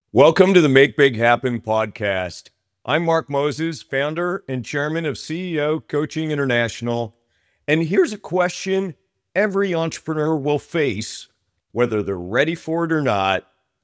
Welcome to the Make Big Happen podcast. I'm Mark Moses, founder and chairman of CEO Coaching International. And here's a question every entrepreneur will face, whether they're ready for it or not.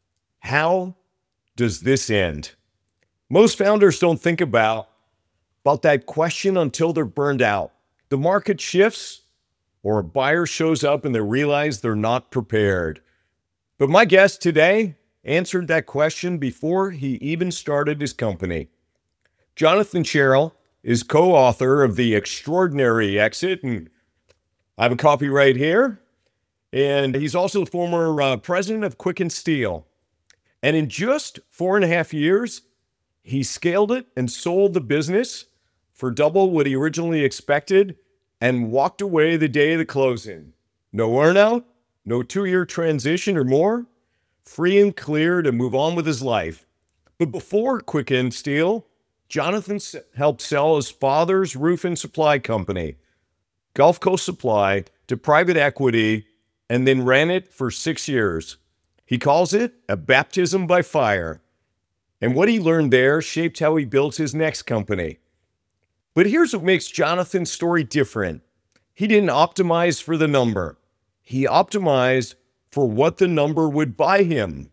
How does this end? Most founders don't think about that question until they're burned out. The market shifts or a buyer shows up and they realize they're not prepared. But my guest today answered that question before he even started his company. Jonathan Sherrill is co-author of The Extraordinary Exit, and I have a copy right here. And he's also the former president of Quicken Steel. And in just 4.5 years, he scaled it and sold the business for double what he originally expected and walked away the day of the closing. No earnout, no 2-year transition or more, free and clear to move on with his life. But before Quicken Steel, Jonathan helped sell his father's roofing supply company, Gulf Coast Supply, to private equity and then ran it for 6 years. He calls it a baptism by fire. And what he learned there shaped how he built his next company. But here's what makes Jonathan's story different. He didn't optimize for the number. He optimized for what the number would buy him: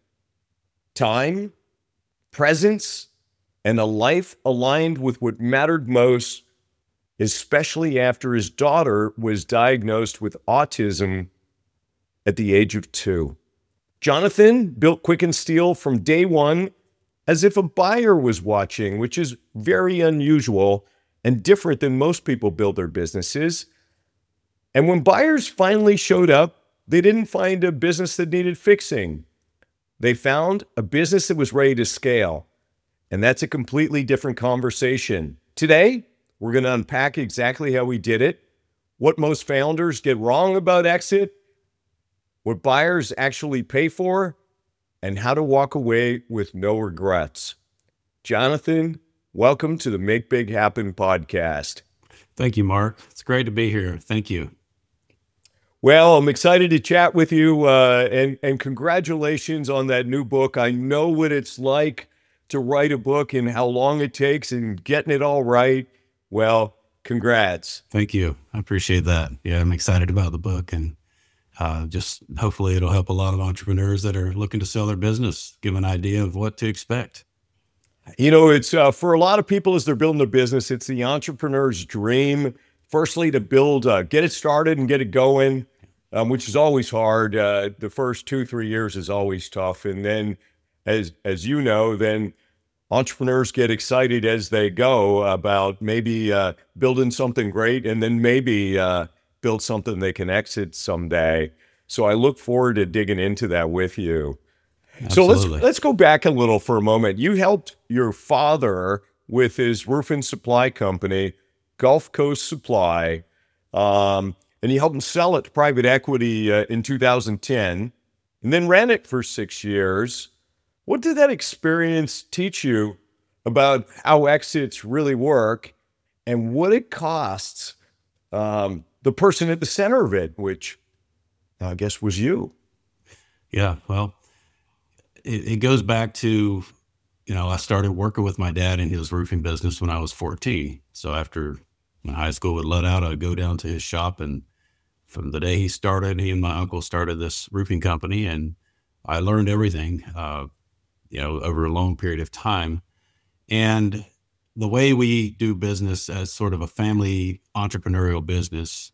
time, presence, and a life aligned with what mattered most, especially after his daughter was diagnosed with autism at the age of 2. Jonathan built Quicken Steel from day one as if a buyer was watching, which is very unusual and different than most people build their businesses. And when buyers finally showed up, they didn't find a business that needed fixing. They found a business that was ready to scale. And that's a completely different conversation. Today, we're going to unpack exactly how we did it, what most founders get wrong about exit, what buyers actually pay for, and how to walk away with no regrets. Jonathan, welcome to the Make Big Happen podcast. Thank you, Mark. It's great to be here. Thank you. Well, I'm excited to chat with you, and congratulations on that new book. I know what it's like to write a book and how long it takes and getting it all right. Well, congrats. Thank you. I appreciate that. Yeah, I'm excited about the book, and just hopefully it'll help a lot of entrepreneurs that are looking to sell their business, give an idea of what to expect. You know, it's for a lot of people as they're building their business, it's the entrepreneur's dream. Firstly, to build, get it started and get it going. Which is always hard. The first 2-3 years is always tough. And then as you know, then entrepreneurs get excited as they go about maybe building something great and then maybe build something they can exit someday. So I look forward to digging into that with you. Absolutely. So let's go back a little for a moment. You helped your father with his roofing supply company, Gulf Coast Supply. And he helped him sell it to private equity in 2010 and then ran it for 6 years. What did that experience teach you about how exits really work and what it costs the person at the center of it, which I guess was you? Yeah, well, it goes back to, I started working with my dad in his roofing business when I was 14. So after my high school would let out, I'd go down to his shop, and from the day he and my uncle started this roofing company, and I learned everything, over a long period of time. And the way we do business as sort of a family entrepreneurial business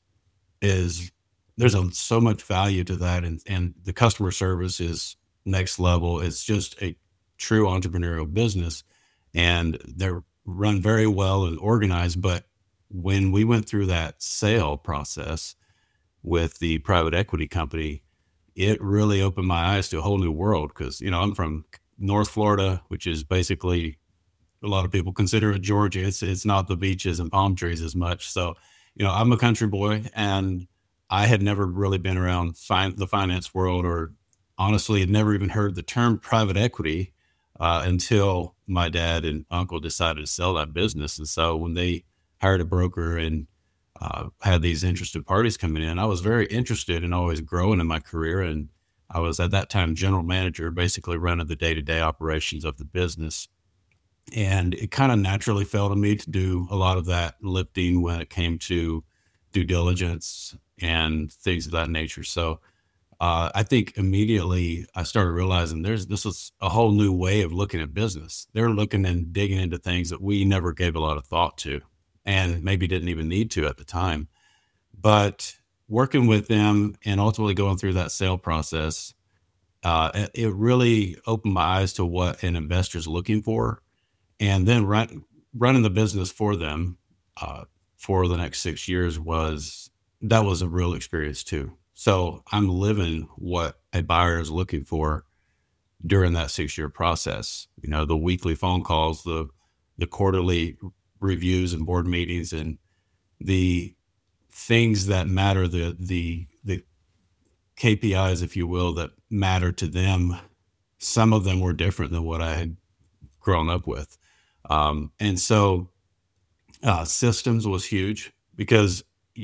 is there's so much value to that. And the customer service is next level. It's just a true entrepreneurial business, and they're run very well and organized. But when we went through that sale process with the private equity company, it really opened my eyes to a whole new world. Because, I'm from North Florida, which is basically, a lot of people consider it Georgia. It's not the beaches and palm trees as much. So, I'm a country boy, and I had never really been around the finance world, or honestly had never even heard the term private equity until my dad and uncle decided to sell that business. And so when they hired a broker and had these interested parties coming in, I was very interested in always growing in my career. And I was at that time general manager, basically running the day-to-day operations of the business. And it kind of naturally fell to me to do a lot of that lifting when it came to due diligence and things of that nature. So I think immediately I started realizing this is a whole new way of looking at business. They're looking and digging into things that we never gave a lot of thought to and maybe didn't even need to at the time. But working with them and ultimately going through that sale process, it really opened my eyes to what an investor's looking for. And then running the business for them for the next 6 years was a real experience too. So I'm living what a buyer is looking for during that 6-year process. You know, the weekly phone calls, the quarterly reviews and board meetings, and the things that matter, the KPIs, if you will, that matter to them. Some of them were different than what I had grown up with. And so systems was huge because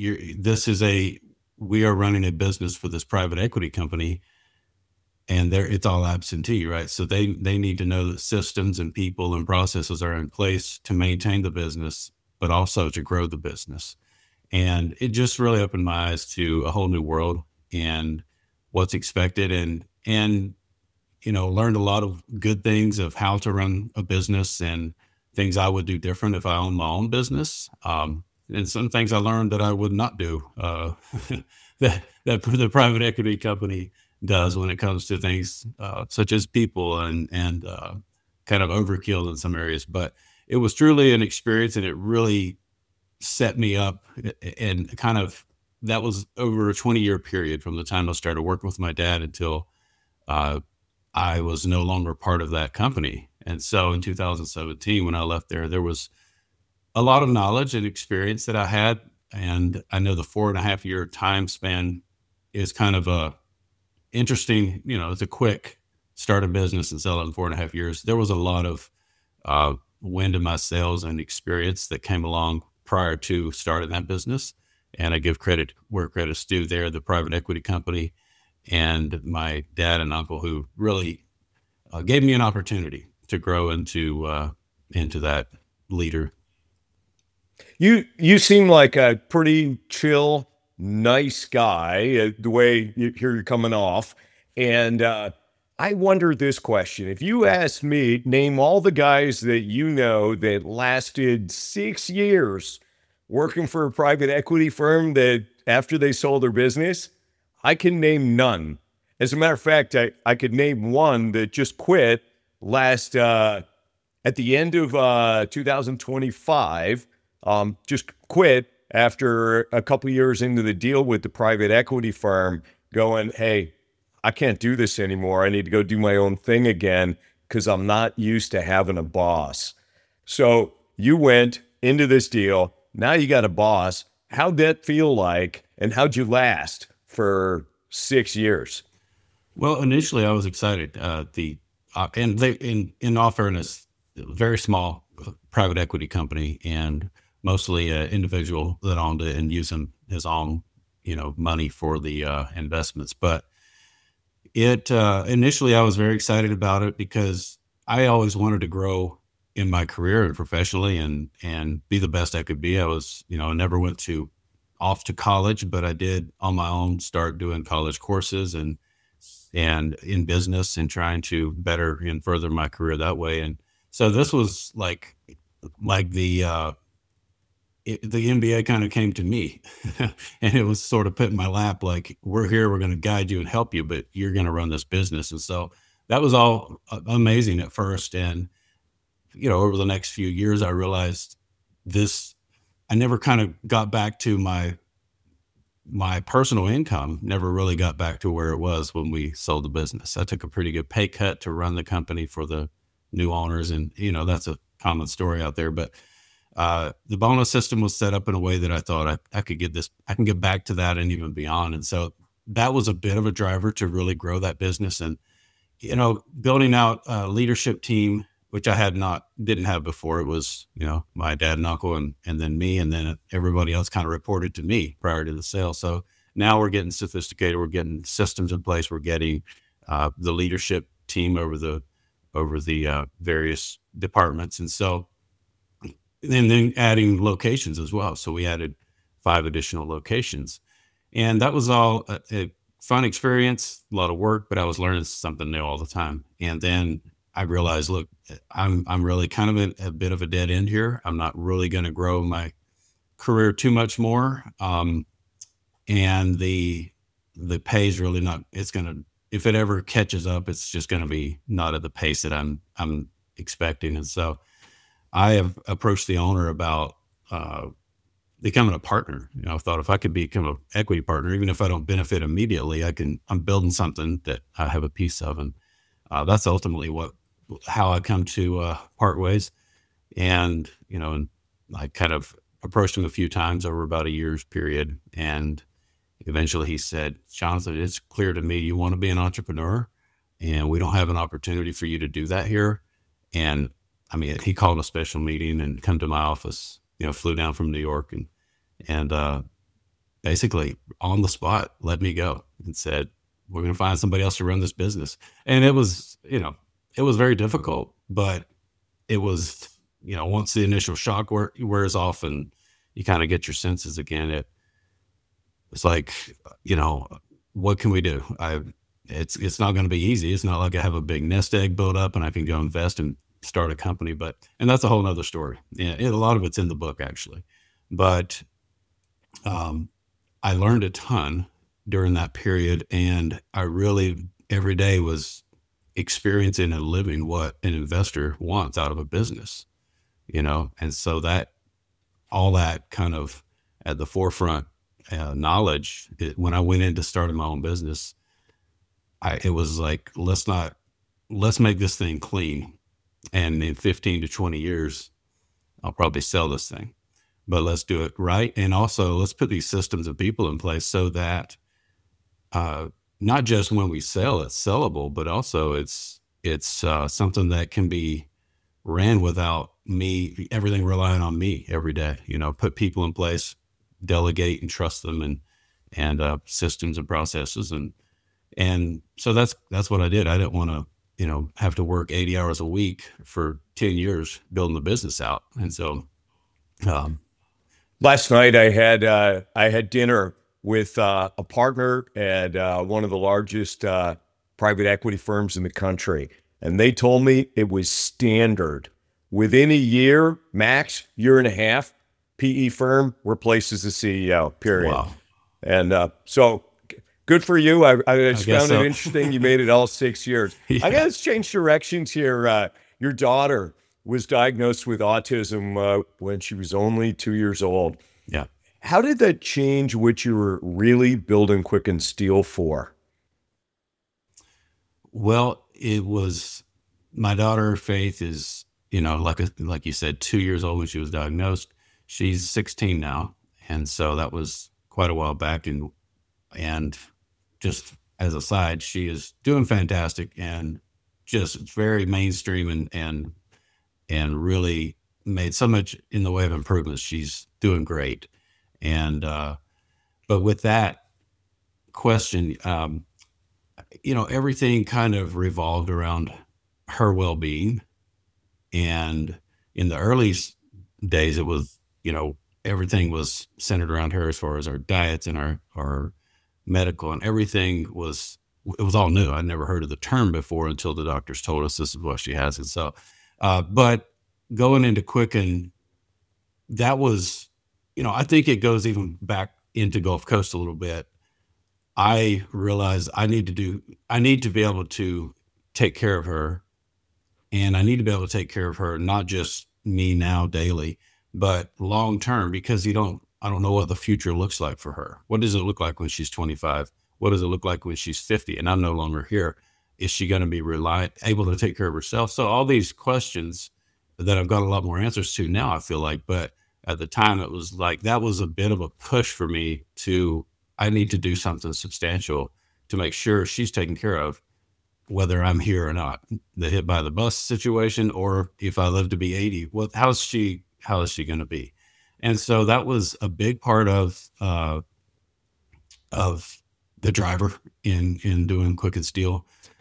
we are running a business for this private equity company, and it's all absentee, right? So they need to know that systems and people and processes are in place to maintain the business, but also to grow the business. And it just really opened my eyes to a whole new world and what's expected, and learned a lot of good things of how to run a business and things I would do different if I owned my own business. And some things I learned that I would not do that the private equity company does when it comes to things such as people and kind of overkill in some areas. But it was truly an experience, and it really set me up. And kind of that was over a 20-year period from the time I started working with my dad until I was no longer part of that company. And so in 2017, when I left there was a lot of knowledge and experience that I had. And I know the 4.5-year time span is kind of a interesting, it's a quick start a business and sell it in 4.5 years. There was a lot of wind in my sails and experience that came along prior to starting that business. And I give credit where credit's due there, the private equity company and my dad and uncle, who really gave me an opportunity to grow into that leader. You seem like a pretty chill, nice guy, the way you're coming off. And I wonder this question. If you asked me, name all the guys that you know that lasted 6 years working for a private equity firm that after they sold their business, I can name none. As a matter of fact, I could name one that just quit at the end of 2025, just quit after a couple years into the deal with the private equity firm, going, hey, I can't do this anymore. I need to go do my own thing again because I'm not used to having a boss. So you went into this deal. Now you got a boss. How'd that feel like? And how'd you last for 6 years? Well, initially I was excited. In all fairness, very small private equity company, and mostly an individual that owned it and using his own, money for the investments. But initially I was very excited about it because I always wanted to grow in my career and professionally and be the best I could be. I was, I never went off to college, but I did on my own start doing college courses and in business and trying to better and further my career that way. And so this was like the MBA kind of came to me and it was sort of put in my lap, like, we're here, we're going to guide you and help you, but you're going to run this business. And so that was all amazing at first. And, over the next few years, I realized I never kind of got back to my personal income, never really got back to where it was when we sold the business. I took a pretty good pay cut to run the company for the new owners. And, that's a common story out there, but the bonus system was set up in a way that I thought I can get back to that and even beyond. And so that was a bit of a driver to really grow that business. And, building out a leadership team, which I didn't have before. It was, my dad and uncle and then me, and then everybody else kind of reported to me prior to the sale. So Now we're getting sophisticated. We're getting systems in place. We're getting the leadership team over the various departments. And so, and then adding locations as well. So we added 5 additional locations, and that was all a fun experience, a lot of work, but I was learning something new all the time. And then I realized, look, I'm really kind of a bit of a dead end here. I'm not really going to grow my career too much more. And the pay is really not, it's going to, if it ever catches up, it's just going to be not at the pace that I'm expecting. And so I have approached the owner about becoming a partner. I thought if I could become an equity partner, even if I don't benefit immediately, I'm building something that I have a piece of. And that's ultimately how I come to part ways. And, and I kind of approached him a few times over about a year's period. And eventually he said, Jonathan, it's clear to me you want to be an entrepreneur, and we don't have an opportunity for you to do that here. And I mean, he called a special meeting and come to my office, flew down from New York and basically on the spot let me go and said, we're going to find somebody else to run this business. And it was, it was very difficult, but it was, once the initial shock wears off and you kind of get your senses again, it's like, what can we do? It's not going to be easy. It's not like I have a big nest egg built up and I can go invest and start a company, and that's a whole nother story. Yeah, a lot of it's in the book actually, but I learned a ton during that period, and I really every day was experiencing and living what an investor wants out of a business, and so that all that kind of at the forefront knowledge, when I went into starting my own business, it was like, let's make this thing clean. And in 15 to 20 years, I'll probably sell this thing, but let's do it right. And also let's put these systems of people in place so that not just when we sell, it's sellable, but also it's something that can be ran without everything relying on me every day, put people in place, delegate and trust them, and systems and processes. And so that's what I did. I didn't want to, have to work 80 hours a week for 10 years building the business out. And so, last night I had dinner with a partner at one of the largest private equity firms in the country. And they told me it was standard. Within a year, max, year and a half, PE firm replaces the CEO, period. Wow. And so good for you. I just found so. it interesting. You made it all 6 years. Yeah. I got to change directions here. Your daughter was diagnosed with autism when she was only 2 years old. Yeah. How did that change what you were really building Quicken Steel for? Well, it was, my daughter Faith is, like you said, 2 years old when she was diagnosed. She's 16 now. And so that was quite a while back. And just as a side, she is doing fantastic and just very mainstream and really made so much in the way of improvements. She's doing great. And, but with that question, everything kind of revolved around her well-being. And in the early days, it was, everything was centered around her as far as our diets and our medical, and everything it was all new. I'd never heard of the term before until the doctors told us this is what she has. And so, but going into Quicken, that was, I think it goes even back into Gulf Coast a little bit. I realized I need to be able to take care of her, and I need to be able to take care of her, not just me now daily, but long-term, because I don't know what the future looks like for her. What does it look like when she's 25? What does it look like when she's 50 and I'm no longer here? Is she going to be able to take care of herself? So all these questions that I've got a lot more answers to now, I feel like, but at the time it was like, that was a bit of a push for me I need to do something substantial to make sure she's taken care of, whether I'm here or not. The hit by the bus situation, or if I live to be 80, how is she going to be? And so that was a big part of of the driver in doing Quicken Steel.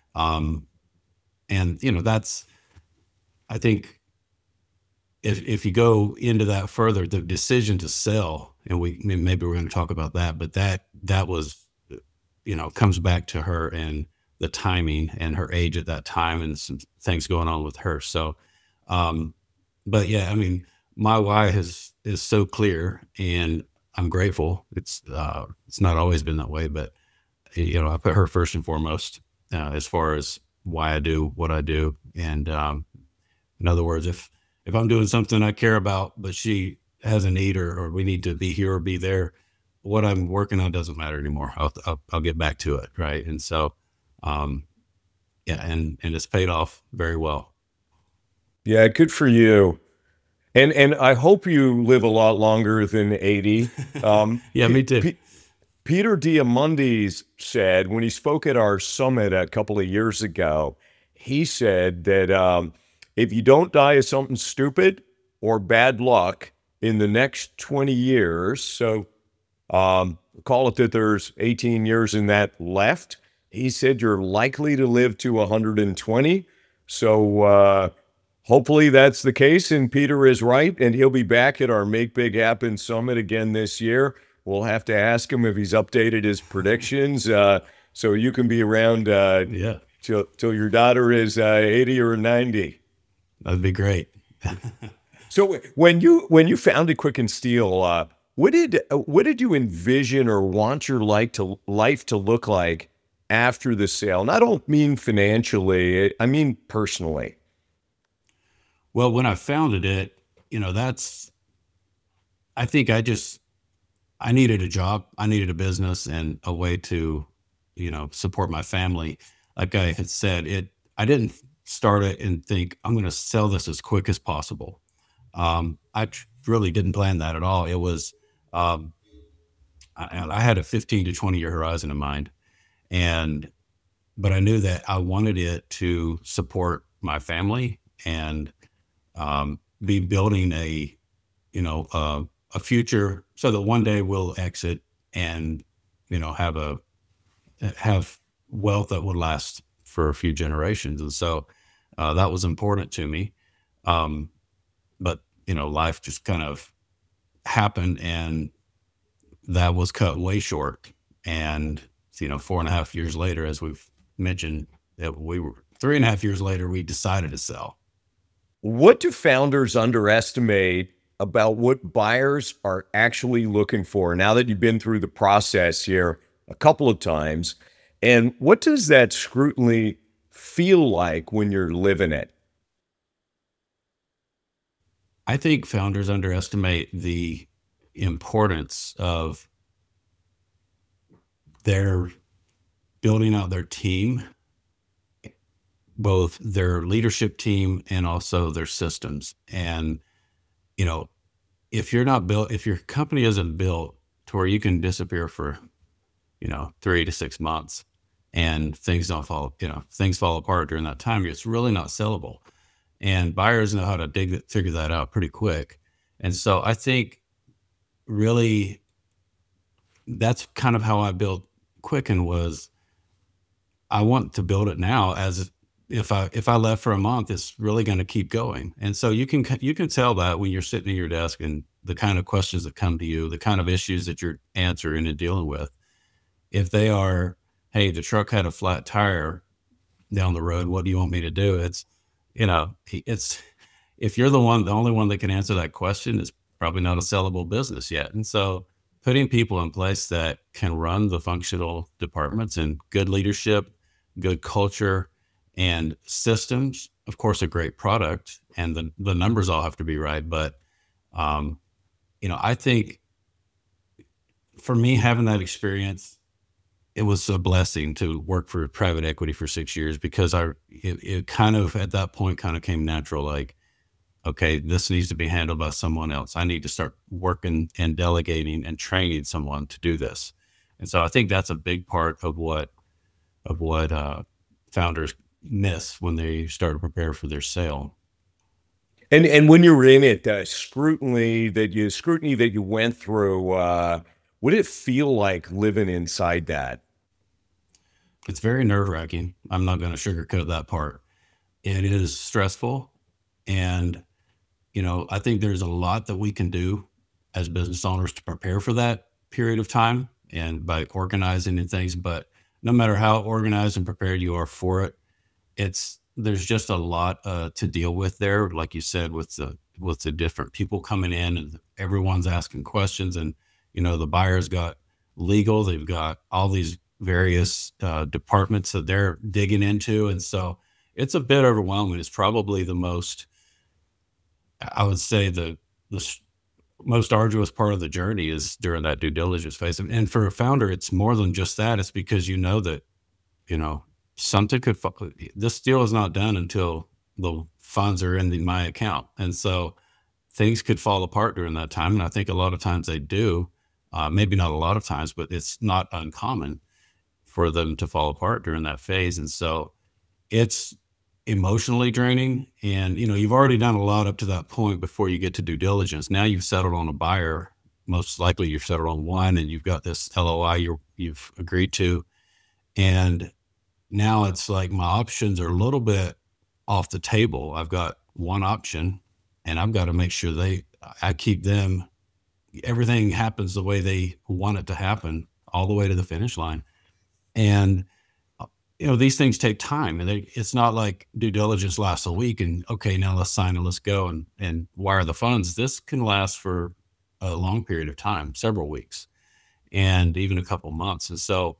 And that's, I think if you go into that further, the decision to sell, and maybe we're going to talk about that, but that was, comes back to her and the timing and her age at that time and some things going on with her. So, but yeah, I mean, my why is so clear, and I'm grateful. It's not always been that way, but I put her first and foremost, as far as why I do what I do. And, in other words, if I'm doing something I care about, but she has a need or we need to be here or be there, what I'm working on doesn't matter anymore. I'll get back to it. Right. And so, yeah, and it's paid off very well. Yeah, good for you. And I hope you live a lot longer than 80. Yeah, me too. Peter Diamandis said when he spoke at our summit a couple of years ago, he said that if you don't die of something stupid or bad luck in the next 20 years, so call it that there's 18 years in that left, he said you're likely to live to 120. So hopefully that's the case, and Peter is right, and he'll be back at our Make Big Happen Summit again this year. We'll have to ask him if he's updated his predictions, so you can be around till your daughter is 80 or 90. That'd be great. So when you founded Quicken Steel, what did you envision or want your life to look like after the sale? And I don't mean financially, I mean personally. Well, when I founded it, I think I needed a job, I needed a business and a way to, support my family. Like I had said, I didn't start it and think I'm going to sell this as quick as possible. I really didn't plan that at all. It was, I had a 15 to 20 year horizon in mind, but I knew that I wanted it to support my family and be building a future so that one day we'll exit and, have wealth that would last for a few generations. And so that was important to me. But, life just kind of happened and that was cut way short. And, 4.5 years later, as we've mentioned, that we were 3.5 years later, we decided to sell. What do founders underestimate about what buyers are actually looking for now that you've been through the process here a couple of times? And what does that scrutiny feel like when you're living it? I think founders underestimate the importance of their building out their team, both their leadership team and also their systems. And, if your company isn't built to where you can disappear for, 3 to 6 months and things fall apart during that time, it's really not sellable. And buyers know how to figure that out pretty quick. And so I think really that's kind of how I built Quicken. Was I want to build it now as if I left for a month, it's really going to keep going. And so you can tell that when you're sitting at your desk and the kind of questions that come to you, the kind of issues that you're answering and dealing with, if they are, hey, the truck had a flat tire down the road, what do you want me to do? It's if you're the only one that can answer that question, it's probably not a sellable business yet. And so putting people in place that can run the functional departments and good leadership, good culture, and systems, of course, a great product, and the numbers all have to be right. But, I think for me, having that experience, it was a blessing to work for private equity for 6 years, because it kind of at that point kind of came natural. Like, okay, this needs to be handled by someone else. I need to start working and delegating and training someone to do this. And so I think that's a big part of what founders miss when they start to prepare for their sale. And when you were in it, scrutiny that you went through, What did it feel like living inside that? It's very nerve-wracking. I'm not going to sugarcoat that part. It is stressful. And, I think there's a lot that we can do as business owners to prepare for that period of time and by organizing and things. But no matter how organized and prepared you are for it, there's just a lot to deal with there. Like you said, with the different people coming in and everyone's asking questions, and, the buyer's got legal, they've got all these various departments that they're digging into. And so it's a bit overwhelming. It's probably the most, I would say the most arduous part of the journey is during that due diligence phase. And for a founder, it's more than just that. It's because that, something this deal is not done until the funds are in my account. And so things could fall apart during that time. And I think a lot of times they do, maybe not a lot of times, but it's not uncommon for them to fall apart during that phase. And so it's emotionally draining. And, you've already done a lot up to that point before you get to due diligence. Now you've settled on a buyer. Most likely you've settled on one, and you've got this LOI you've agreed to. And now it's like my options are a little bit off the table. I've got one option, and I've got to make sure I keep them. Everything happens the way they want it to happen, all the way to the finish line. And, these things take time, and it's not like due diligence lasts a week and, okay, now let's sign and let's go and wire the funds. This can last for a long period of time, several weeks, and even a couple months. And so,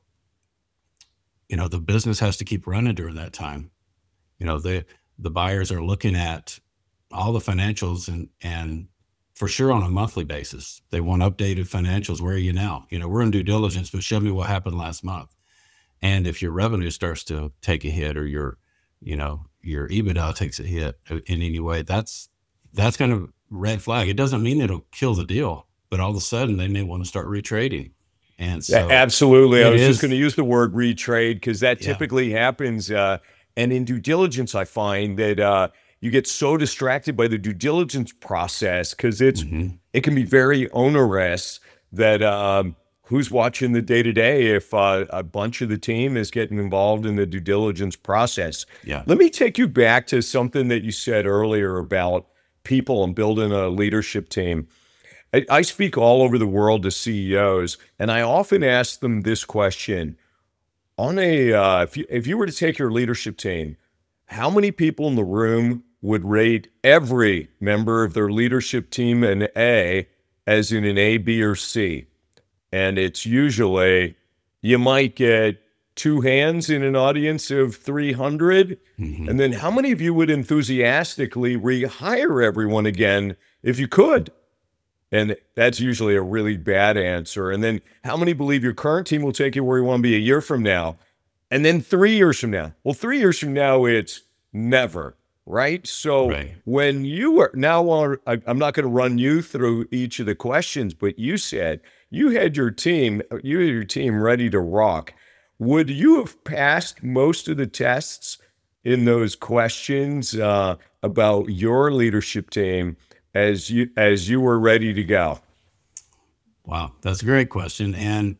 the business has to keep running during that time. The buyers are looking at all the financials and for sure on a monthly basis. They want updated financials. Where are you now? We're in due diligence, but show me what happened last month. And if your revenue starts to take a hit, or your EBITDA takes a hit in any way, that's kind of red flag. It doesn't mean it'll kill the deal, but all of a sudden they may want to start retrading. And so yeah, absolutely. I was just going to use the word retrade because that typically happens. And in due diligence, I find that you get so distracted by the due diligence process because it can be very onerous that who's watching the day-to-day if a bunch of the team is getting involved in the due diligence process. Yeah. Let me take you back to something that you said earlier about people and building a leadership team. I speak all over the world to CEOs, and I often ask them this question. If you were to take your leadership team, how many people in the room would rate every member of their leadership team an A, as in an A, B, or C? And it's usually, you might get two hands in an audience of 300. And then how many of you would enthusiastically rehire everyone again if you could? And that's usually a really bad answer. And then how many believe your current team will take you where you want to be a year from now? And then 3 years from now? Well, 3 years from now, it's never, right? So when you are now, I'm not going to run you through each of the questions, but you said you had your team ready to rock. Would you have passed most of the tests in those questions about your leadership team as you were ready to go? Wow, that's a great question. And,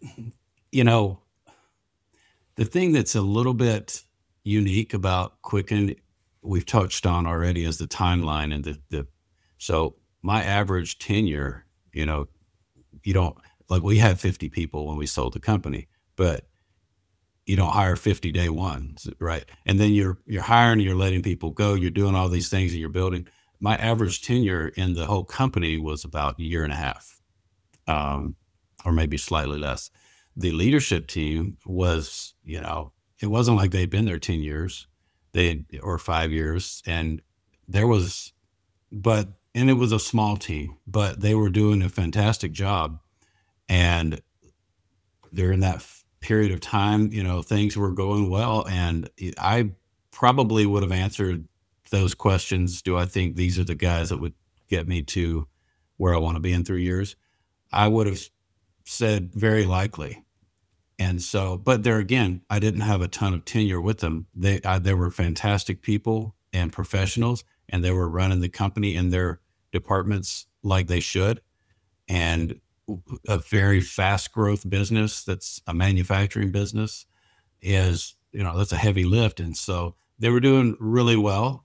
the thing that's a little bit unique about Quicken, we've touched on already, is the timeline. And so my average tenure, you don't, like, we had 50 people when we sold the company, but you don't hire 50 day one, right? And then you're hiring, you're letting people go, you're doing all these things and you're building. My average tenure in the whole company was about a year and a half, or maybe slightly less. The leadership team was, it wasn't like they'd been there 10 years, or 5 years. And it was a small team, but they were doing a fantastic job. And during that period of time, things were going well. And I probably would have answered those questions. Do I think these are the guys that would get me to where I want to be in 3 years? I would have said very likely. And so, but there again, I didn't have a ton of tenure with them. They were fantastic people and professionals, and they were running the company in their departments like they should. And a very fast growth business that's a manufacturing business is, that's a heavy lift. And so they were doing really well.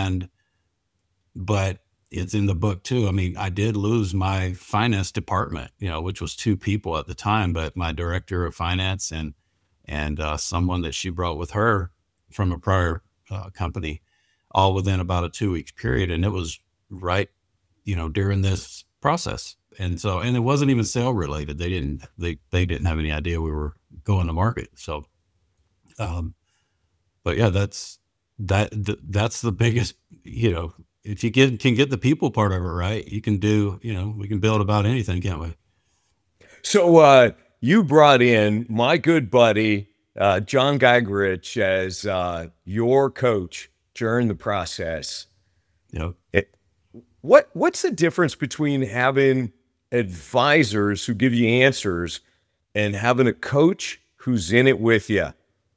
But it's in the book too. I mean, I did lose my finance department, which was 2 people at the time, but my director of finance and someone that she brought with her from a prior company, all within about a 2-week period. And it was right, during this process. And it wasn't even sale related. They didn't have any idea we were going to market. So, but yeah, that's the biggest, if you can get the people part of it right, you can do, we can build about anything, can't we? So you brought in my good buddy, John Gagrich, as your coach during the process. Yep. What's the difference between having advisors who give you answers and having a coach who's in it with you?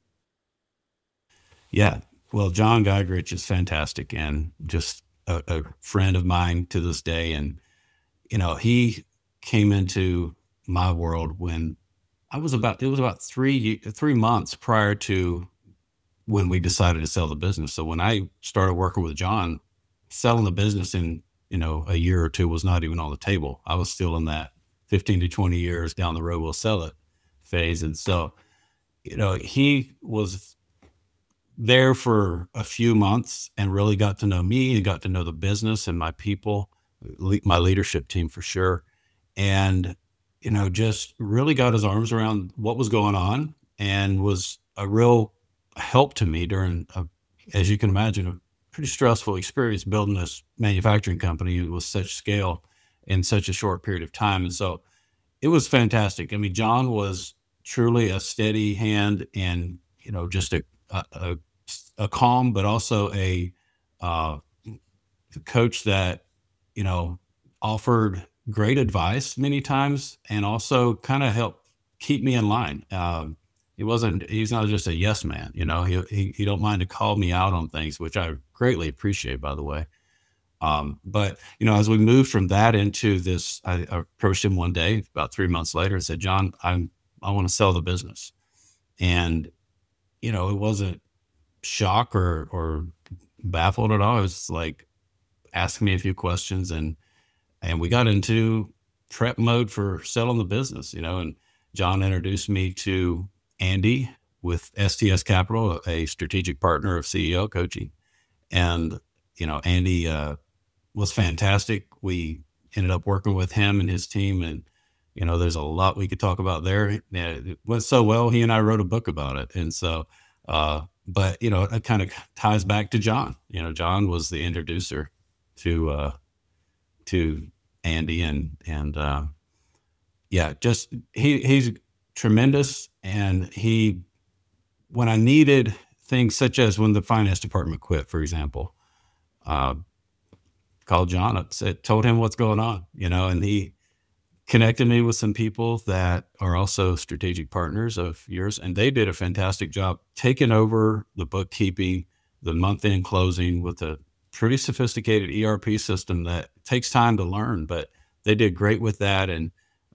Yeah. Well, John Gagrich is fantastic and just a friend of mine to this day. And, he came into my world when it was about 3 months prior to when we decided to sell the business. So when I started working with John, selling the business in, a year or 2 was not even on the table. I was still in that 15 to 20 years down the road, we'll sell it phase. And so, he was there for a few months and really got to know me and got to know the business and my people, my leadership team for sure. And, just really got his arms around what was going on and was a real help to me during, as you can imagine, a pretty stressful experience building this manufacturing company with such scale in such a short period of time. And so it was fantastic. I mean, John was truly a steady hand and, just a calm, but also a coach that, offered great advice many times and also kind of helped keep me in line. He's not just a yes man, he don't mind to call me out on things, which I greatly appreciate, by the way. But, as we moved from that into this, I approached him one day about 3 months later and said, John, I want to sell the business. And, it wasn't shock or baffled at all. It was like asking me a few questions and we got into prep mode for selling the business, and John introduced me to Andy with STS Capital, a strategic partner of CEO coaching. And, Andy was fantastic. We ended up working with him and his team. And, there's a lot we could talk about there. It went so well, he and I wrote a book about it. And so, but, it kind of ties back to John. John was the introducer to Andy and just he's tremendous. And when I needed things such as when the finance department quit, for example, called John up, told him what's going on, and he connected me with some people that are also strategic partners of yours. And they did a fantastic job taking over the bookkeeping, the month-end closing with a pretty sophisticated ERP system that takes time to learn, but they did great with that. And,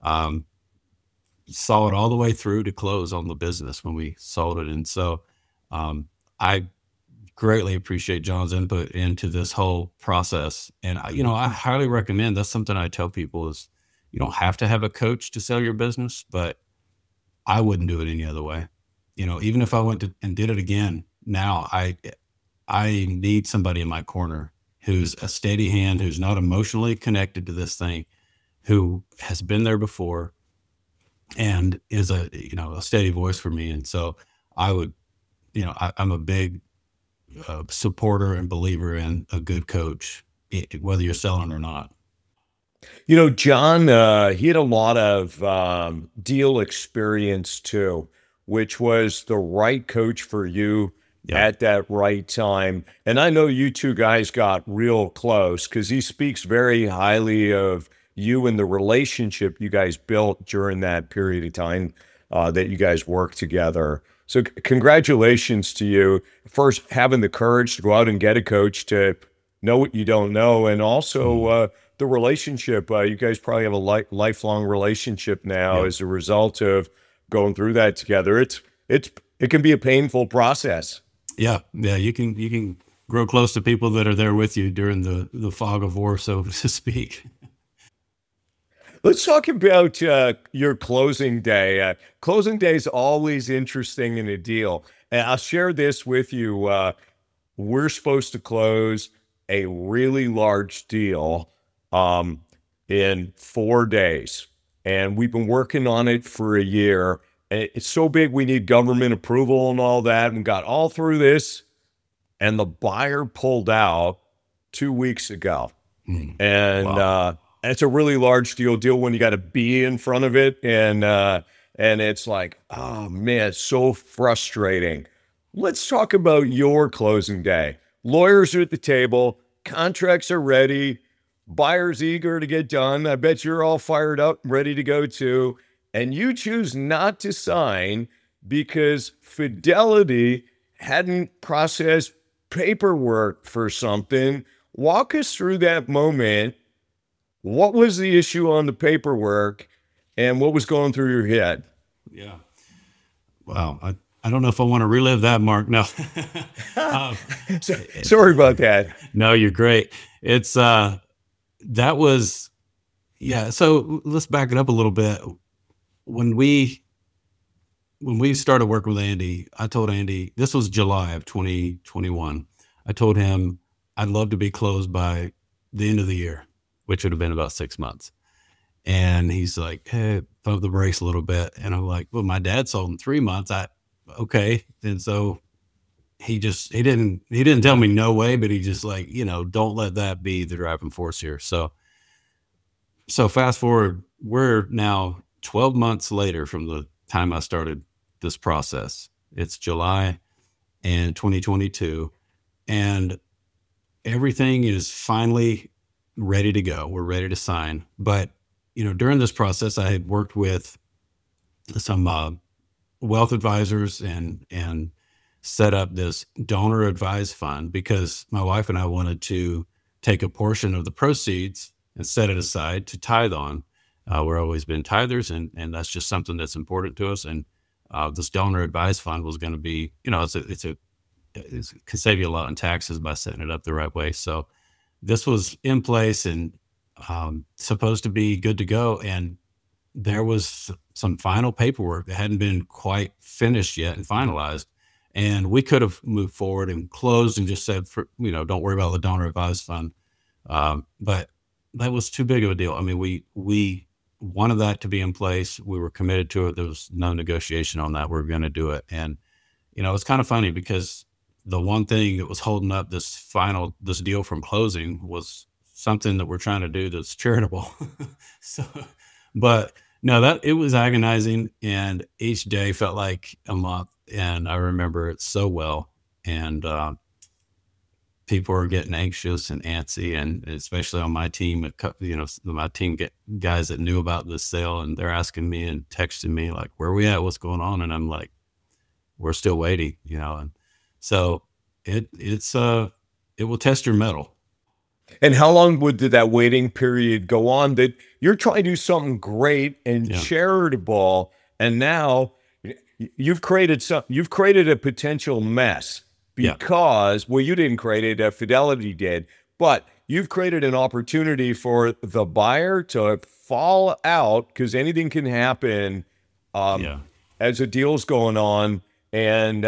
saw it all the way through to close on the business when we sold it. And so, I greatly appreciate John's input into this whole process. And, I highly recommend, that's something I tell people is you don't have to have a coach to sell your business, but I wouldn't do it any other way. Even if I went and did it again now, I need somebody in my corner who's a steady hand, who's not emotionally connected to this thing, who has been there before and is a steady voice for me. And so I would, I'm a big supporter and believer in a good coach, whether you're selling or not. John, he had a lot of deal experience too, which was the right coach for you at that right time. And I know you two guys got real close because he speaks very highly of you and the relationship you guys built during that period of time that you guys worked together. So congratulations to you. First, having the courage to go out and get a coach to know what you don't know, and also the relationship. You guys probably have a lifelong relationship now Yep. as a result of going through that together. It can be a painful process. Yeah. Yeah. You can grow close to people that are there with you during the fog of war, so to speak. Let's talk about your closing day. Closing day is always interesting in a deal. And I'll share this with you. We're supposed to close a really large deal um, in 4 days. And we've been working on it for a year. And it's so big, we need government approval and all that. And got all through this. And the buyer pulled out 2 weeks ago. And Wow. it's a really large deal when you got to be in front of it. And it's like, oh man, it's so frustrating. Let's talk about your closing day. Lawyers are at the table, contracts are ready, buyers eager to get done. I bet you're all fired up, ready to go too. And you choose not to sign because Fidelity hadn't processed paperwork for something. Walk us through that moment. What was the issue on the paperwork and what was going through your head? Yeah. Wow. I don't know if I want to relive that, Mark. No. uh, Sorry about that. no, you're great. It's that was yeah. So let's back it up a little bit. When we started working with Andy, I told Andy this was July of 2021. I told him I'd love to be closed by the end of the year, which would have been about 6 months. And he's like, hey, pump the brakes a little bit. And I'm like, well, my dad sold in 3 months. Okay. And so he didn't tell me no way, but he just like, don't let that be the driving force here. So fast forward, we're now 12 months later from the time I started this process. It's July and 2022, and everything is finally ready to go. We're ready to sign. But, during this process, I had worked with some wealth advisors and set up this donor advised fund because my wife and I wanted to take a portion of the proceeds and set it aside to tithe on. We're always been tithers, and that's just something that's important to us. And this donor advised fund was going to be, it can save you a lot in taxes by setting it up the right way. So this was in place and supposed to be good to go. And there was some final paperwork that hadn't been quite finished yet and finalized. And we could have moved forward and closed and just said, don't worry about the donor advised fund. But that was too big of a deal. I mean, we wanted that to be in place. We were committed to it. There was no negotiation on that. We were going to do it. And, it's kind of funny because the one thing that was holding up this deal from closing was something that we're trying to do that's charitable. So, but no, that it was agonizing, and each day felt like a month. And I remember it so well. And people are getting anxious and antsy, and especially on my team, my team get guys that knew about this sale, and they're asking me and texting me like, "Where are we at? What's going on?" And I'm like, "We're still waiting," And so it will test your mettle. And how long did that waiting period go on? That you're trying to do something great and Yeah. charitable, and now you've created a potential mess Yeah. because, well, you didn't create it, Fidelity did, but you've created an opportunity for the buyer to fall out because anything can happen Yeah. as a deal's going on. And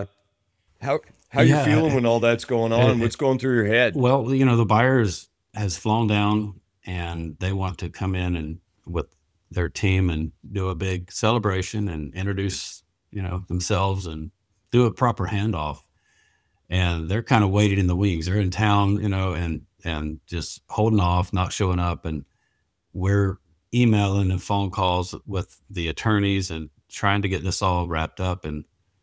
how you feeling when all that's going on? What's going through your head? Well, the buyers has flown down and they want to come in and with their team and do a big celebration and introduce, themselves and do a proper handoff. And they're kind of waiting in the wings. They're in town, and just holding off, not showing up. And we're emailing and phone calls with the attorneys and trying to get this all wrapped up. And,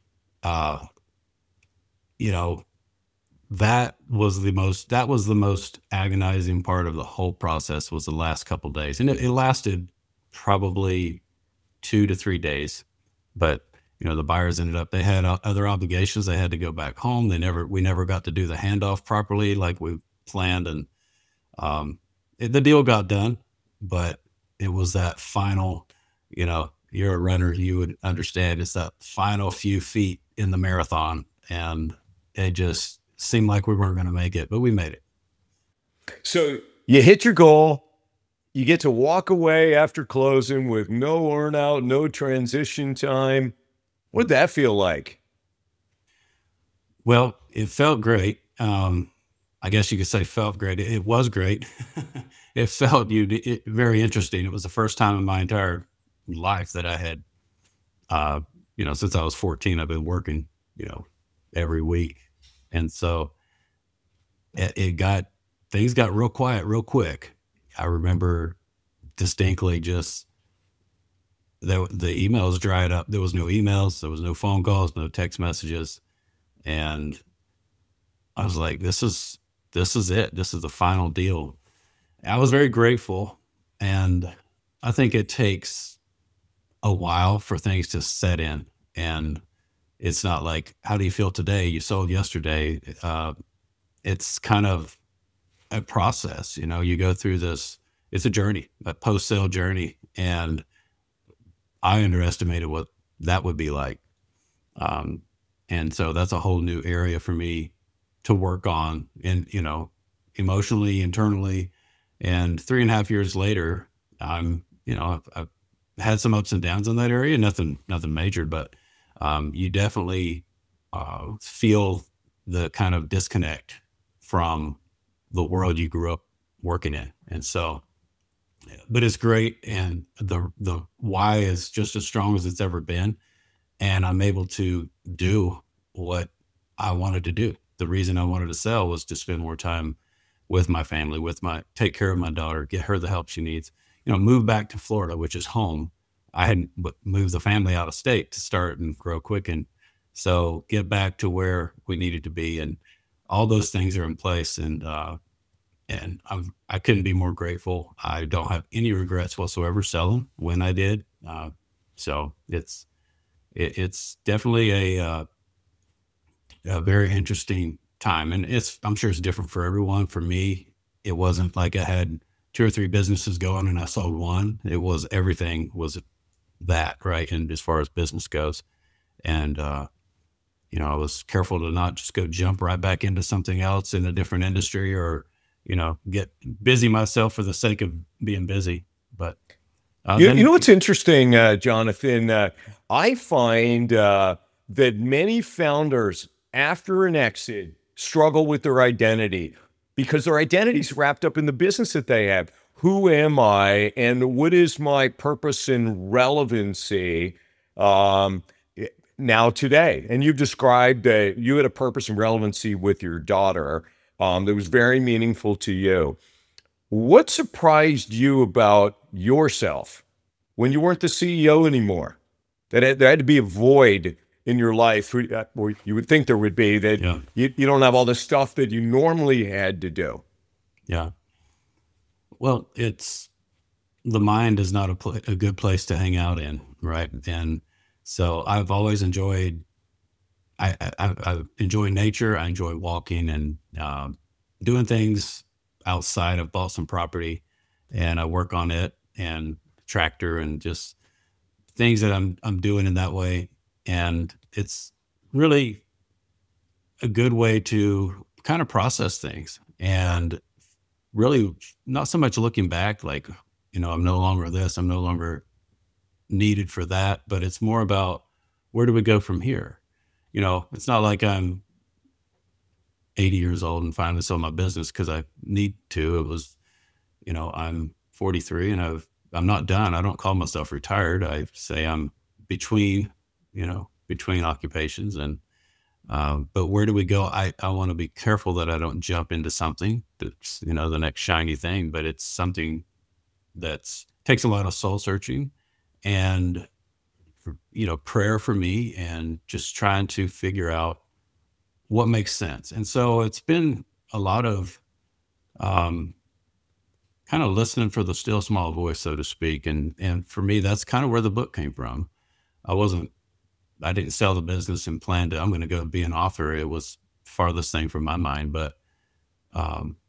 that was the most agonizing part of the whole process was the last couple of days. And it lasted probably 2 to 3 days, but the buyers they had other obligations. They had to go back home. We never got to do the handoff properly like we planned, and the deal got done, but it was that final, you're a runner, you would understand, it's that final few feet in the marathon, and it just seemed like we weren't going to make it, but we made it. So you hit your goal. You get to walk away after closing with no earnout, no transition time. What did that feel like? Well, it felt great. I guess you could say felt great. It was great. It felt very interesting. It was the first time in my entire life that I had, since I was 14, I've been working, every week. And so things got real quiet real quick. I remember distinctly just the emails dried up. There was no emails. There was no phone calls, no text messages. And I was like, this is it. This is the final deal. I was very grateful. And I think it takes a while for things to set in. And it's not like, how do you feel today? You sold yesterday. It's kind of a process. You go through this, it's a journey, a post-sale journey. And I underestimated what that would be like. And so that's a whole new area for me to work on, and, emotionally, internally. And 3.5 years later, I've had some ups and downs in that area, nothing major, but you definitely feel the kind of disconnect from the world you grew up working in. And so, but it's great. And the why is just as strong as it's ever been. And I'm able to do what I wanted to do. The reason I wanted to sell was to spend more time with my family, take care of my daughter, get her the help she needs, move back to Florida, which is home. I hadn't moved the family out of state to start and grow quick. And so get back to where we needed to be. And all those things are in place. And I couldn't be more grateful. I don't have any regrets whatsoever selling when I did. So it's definitely a very interesting time. And I'm sure it's different for everyone. For me, it wasn't like I had 2 or 3 businesses going and I sold one. It was, everything was that, right? And as far as business goes, and, I was careful to not just go jump right back into something else in a different industry, or, get busy myself for the sake of being busy. But what's interesting, Jonathan, I find that many founders after an exit struggle with their identity, because their identity is wrapped up in the business that they have. Who am I, and what is my purpose and relevancy now today? And you've described that you had a purpose and relevancy with your daughter that was very meaningful to you. What surprised you about yourself when you weren't the CEO anymore? That there had to be a void in your life, or you would think there would be, that you don't have all the stuff that you normally had to do. Yeah. Well, the mind is not a good place to hang out in, right? And so I've always enjoyed, I enjoy nature. I enjoy walking and doing things outside. I've bought some property and I work on it, and tractor, and just things that I'm doing in that way. And it's really a good way to kind of process things, and really not so much looking back, like, I'm no longer this, I'm no longer needed for that, but it's more about, where do we go from here? It's not like I'm 80 years old and finally sold my business because I need to. It was, I'm 43 and I'm not done. I don't call myself retired. I say I'm between occupations. And but where do we go? I want to be careful that I don't jump into something that's, the next shiny thing, but it's something that's takes a lot of soul searching and, prayer for me, and just trying to figure out what makes sense. And so it's been a lot of kind of listening for the still small voice, so to speak. And for me, that's kind of where the book came from. I didn't sell the business and planned I'm going to go be an author. It was farthest thing from my mind, but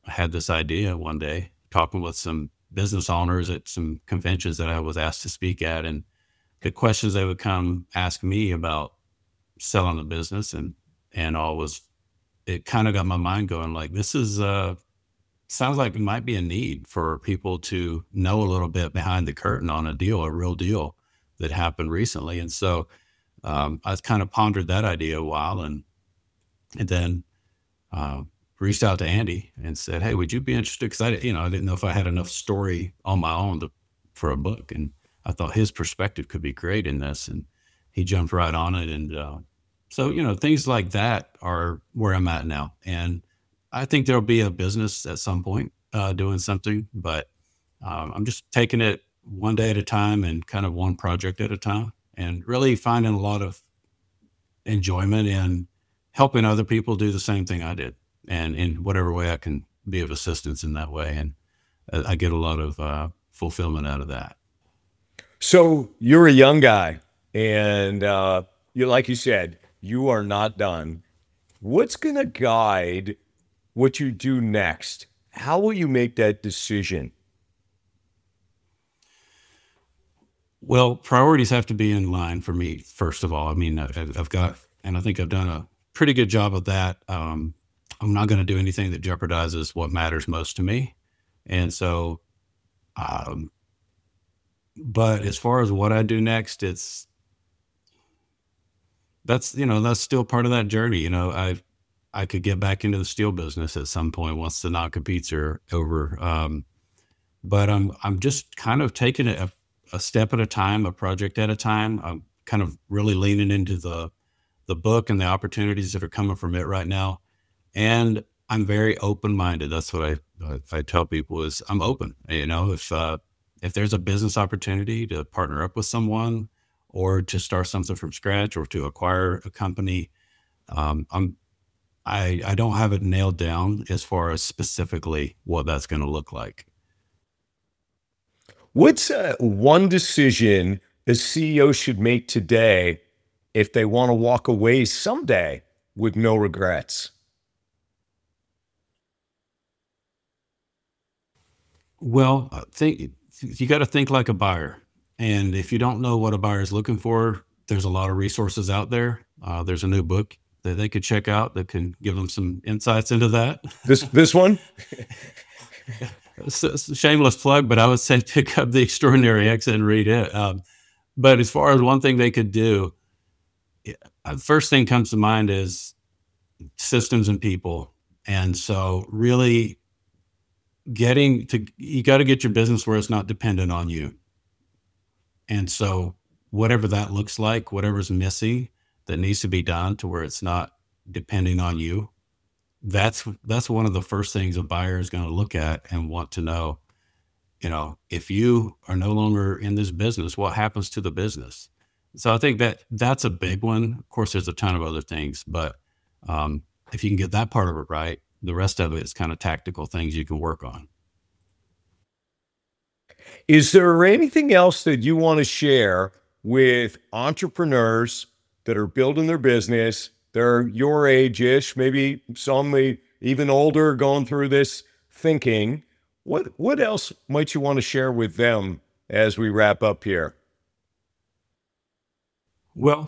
I had this idea one day, talking with some business owners at some conventions that I was asked to speak at, and the questions they would come ask me about selling the business and all was, it kind of got my mind going like, this is sounds like it might be a need for people to know a little bit behind the curtain on a deal, a real deal that happened recently. And so I kind of pondered that idea a while, and then reached out to Andy and said, "Hey, would you be interested?" Because I didn't know if I had enough story on my own for a book, and I thought his perspective could be great in this, and he jumped right on it. And so things like that are where I'm at now, and I think there'll be a business at some point doing something, but I'm just taking it one day at a time and kind of one project at a time, and really finding a lot of enjoyment in helping other people do the same thing I did, and in whatever way I can be of assistance in that way. And I get a lot of fulfillment out of that. So you're a young guy, and like you said, you are not done. What's going to guide what you do next? How will you make that decision? Well, priorities have to be in line for me, first of all. I mean, I've got, and I think I've done a pretty good job of that. I'm not going to do anything that jeopardizes what matters most to me. And so, but as far as what I do next, that's still part of that journey. I could get back into the steel business at some point once the non-competes are over. But I'm just kind of taking it a step at a time, a project at a time. I'm kind of really leaning into the book and the opportunities that are coming from it right now. And I'm very open-minded. That's what I tell people is I'm open. If there's a business opportunity to partner up with someone or to start something from scratch or to acquire a company, I don't have it nailed down as far as specifically what that's going to look like. What's one decision a CEO should make today if they want to walk away someday with no regrets? Well, you got to think like a buyer. And if you don't know what a buyer is looking for, there's a lot of resources out there. There's a new book that they could check out that can give them some insights into that. This one? It's a shameless plug, but I would say pick up The Extraordinary Exit and read it. But as far as one thing they could do, first thing comes to mind is systems and people. And so really you got to get your business where it's not dependent on you. And so whatever that looks like, whatever's missing that needs to be done to where it's not depending on you, that's one of the first things a buyer is going to look at and want to know. If you are no longer in this business, what happens to the business? So I think that's a big one. Of course, there's a ton of other things, but if you can get that part of it right, the rest of it is kind of tactical things you can work on. Is there anything else that you want to share with entrepreneurs that are building their business? They're your age-ish, maybe some even older, going through this thinking. What else might you want to share with them as we wrap up here? Well,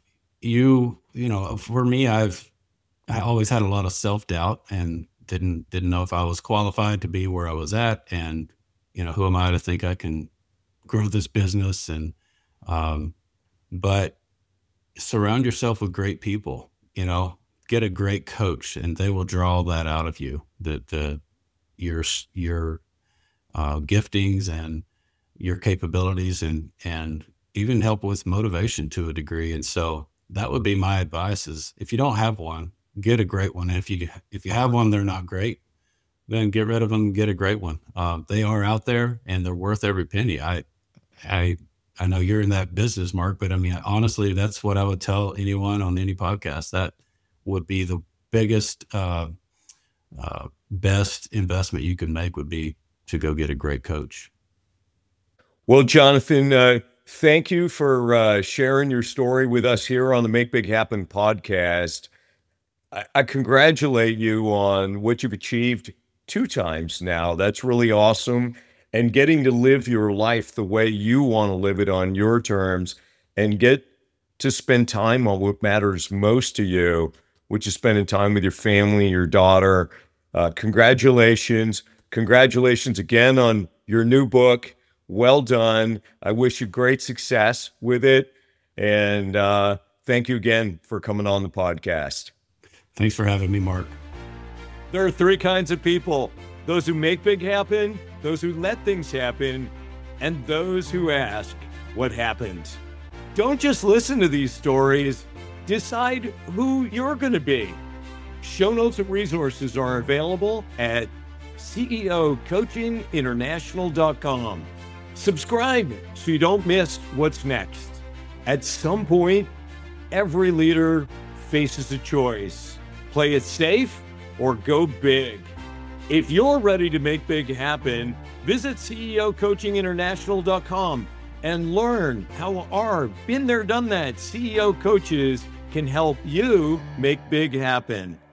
for me, I always had a lot of self-doubt and didn't know if I was qualified to be where I was at. And, who am I to think I can grow this business? And, but surround yourself with great people, get a great coach, and they will draw that out of you, your giftings and your capabilities, and even help with motivation to a degree. And so that would be my advice is if you don't have one, get a great one. And if you have one, they're not great, then get rid of them and get a great one. They are out there and they're worth every penny. I know you're in that business, Mark, but I mean, honestly, that's what I would tell anyone on any podcast. That would be the biggest, best investment you can make would be to go get a great coach. Well, Jonathan, thank you for sharing your story with us here on the Make Big Happen podcast. I congratulate you on what you've achieved 2 times now. That's really awesome. And getting to live your life the way you want to live it on your terms and get to spend time on what matters most to you, which is spending time with your family, your daughter. Congratulations. Congratulations again on your new book. Well done. I wish you great success with it. And thank you again for coming on the podcast. Thanks for having me, Mark. There are 3 kinds of people: those who make big happen, those who let things happen, and those who ask what happened. Don't just listen to these stories. Decide who you're going to be. Show notes and resources are available at CEOcoachinginternational.com. Subscribe so you don't miss what's next. At some point, every leader faces a choice: play it safe or go big. If you're ready to make big happen, visit CEOcoachinginternational.com and learn how our been there, done that CEO coaches can help you make big happen.